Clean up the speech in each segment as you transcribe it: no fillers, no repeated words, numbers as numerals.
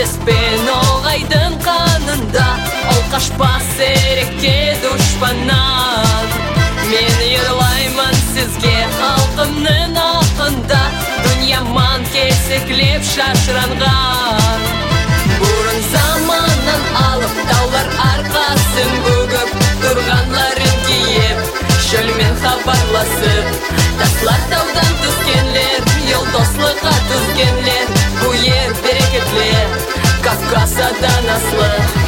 Адаспен оғайдың қанында, ол қашпас ерекке дұшпаннан. Мен ерлаймын сізге халқымның ақында, дүнияман кесеклеп шашыранған. Бұрын заманнан алып таулар арқасын бүгіп, тұрғанларын киіп, шөлмен хабарласып, таслар таудан түскенлер, ел дослыққа түскенлер, бұл ер берекетлі, Кавказадан аслы.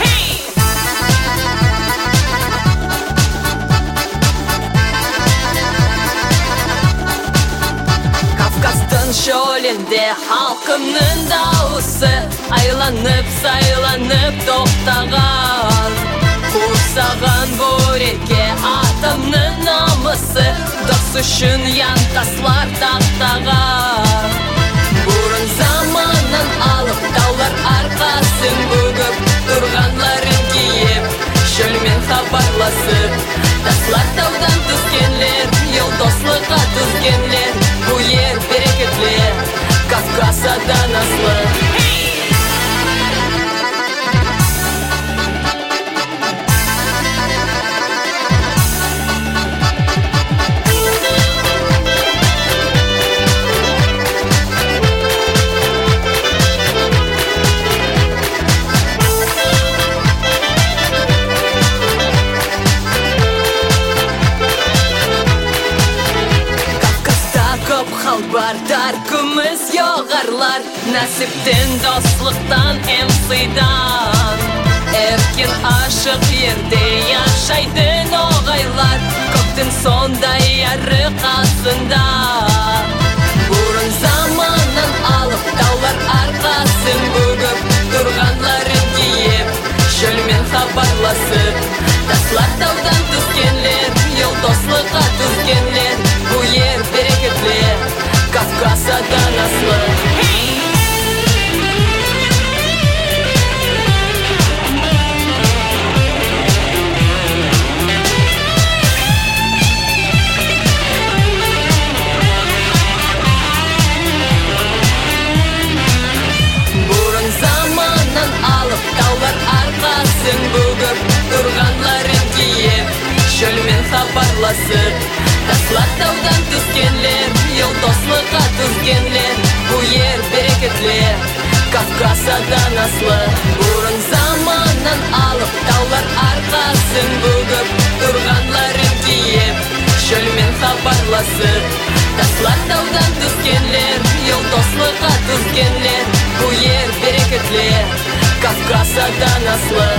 Кавказдың шөлінде халқымның дауысы, айланып, сайланып тоқтаған. Қусаған бөреке атамның намысы, дос үшін янтаслар тақтаған. Бұрын заманнан алып таулар арқасын бүгіп, тұрғанларын киіп, шөлмен хабарласып, таслар таудан түскенлер, ел дослыққа түскенлер, бұл ер берекетлі, Кавказадан аслы. Халбардар күміс йоғарлар, нәсіптен дослықтан емсидан. Еркен ашық ерде яшайдың оғайлар, көптің сондай әрі қасында. Бұрын заманнан алып таулар арқасын бүгіп, тұрғанларын киіп, шөлмен хабарласып, таслар таудан түскенлер, ел дослыққа түскенлер, бұл ер берекетлі, Кавказадан аслы. Бұрын заманнан алып таулар арқасын бүгіп, тұрғанларын киіп, шөлмен хабарласып, таслар таудан түскенлер, ел дослыққа түскенлер, бұл ер берекетлі, Кавказадан аслы. Бұрын заманнан алып таулар арқасын бүгіп, тұрғанларын киіп, шөлмен хабарласып, таслар таудан түскенлер, ел дослыққа түскенлер, бұл ер берекетлі, Кавказадан аслы.